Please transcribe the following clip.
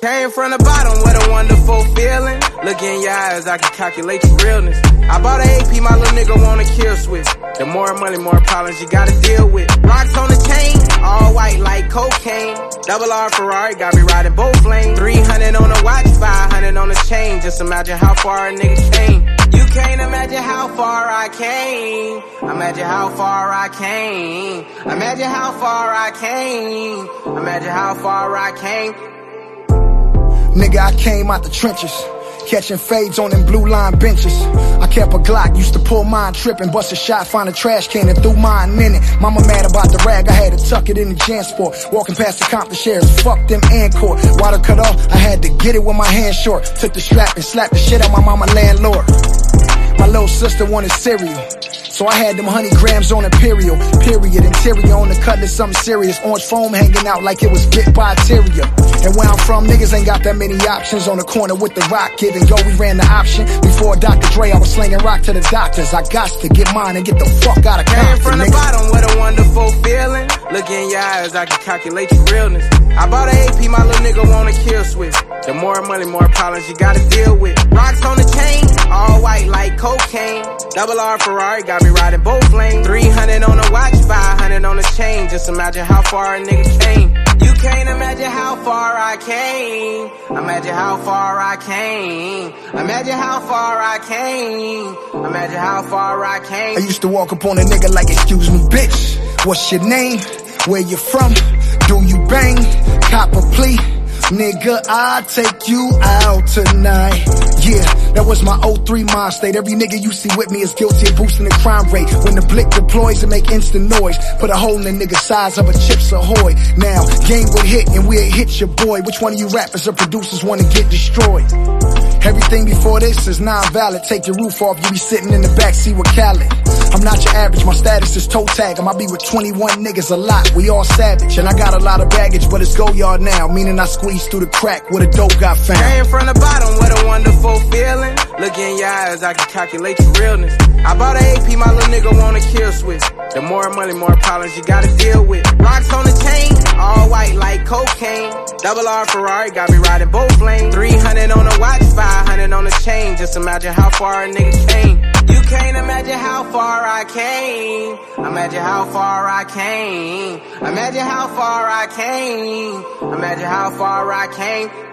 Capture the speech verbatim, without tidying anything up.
Came from the bottom, what a wonderful feeling. Look in your eyes, I can calculate your realness. I bought an A P, my little nigga want a kill switch. The more money, more problems you gotta deal with. Rocks on the chain, all white like cocaine. Double R Ferrari, got me riding both lanes. three hundred on the watch, five hundred on the chain. Just imagine how far a nigga came. You can't imagine how far I came. Imagine how far I came. Imagine how far I came. Imagine how far I came. Nigga, I came out the trenches, catching fades on them blue line benches. I kept a Glock, used to pull mine tripping, bust a shot, find a trash can and threw mine in it. Mama mad about the rag, I had to tuck it in the JanSport. Walking past the Compton shares, fuck them Encore. Water cut off, I had to get it with my hands short. Took the strap and slapped the shit out my mama landlord. My little sister wanted cereal, so I had them honey grams on Imperial. Period, interior on the cutlass, something serious. Orange foam hanging out like it was bit by a terrier. And where I'm from, niggas ain't got that many options. On the corner with the rock, give and go, we ran the option. Before Doctor Dre, I was slinging rock to the doctors. I got to get mine and get the fuck out of Compton. Came from the bottom, what a wonderful feeling. Look in your eyes, I can calculate your realness. I bought an A P, my little nigga want a kill switch. The more money, more problems you gotta deal with. Rocks on the chain, all white like cocaine. Double R Ferrari, got me riding both lanes. three hundred on the watch, five hundred on the chain. Just imagine how far a nigga came. You can't imagine how far I came. Imagine how far I came. Imagine how far I came. Imagine how far I came. I used to walk up on a nigga like, excuse me, bitch, what's your name? Where you from? Do you bang? Cop a plea? Nigga, I'll take you out tonight. Yeah, that was my oh three mind state. Every nigga you see with me is guilty of boosting the crime rate. When the blick deploys, it make instant noise. Put a hole in the nigga size of a Chips Ahoy. Now, game would hit and we'll hit your boy. Which one of you rappers or producers wanna get destroyed? Everything before this is non-valid. Take your roof off, you be sitting in the backseat with Khaled. I'm not your average, my status is toe tag. I might be with twenty-one niggas a lot, we all savage. And I got a lot of baggage, but it's go yard now. Meaning I squeezed through the crack where the dope got found. Came from the bottom, what a wonderful feeling. Look in your eyes, I can calculate your realness. I bought an A P, my little nigga want a kill switch. The more money, more problems you gotta deal with. Rocks on the chain, all white like cocaine. Double R Ferrari, got me riding both lanes. three hundred on the watch, five hundred on the chain. Just imagine how far a nigga came. You can't imagine how far I came. Imagine how far I came. Imagine how far I came. Imagine how far I came.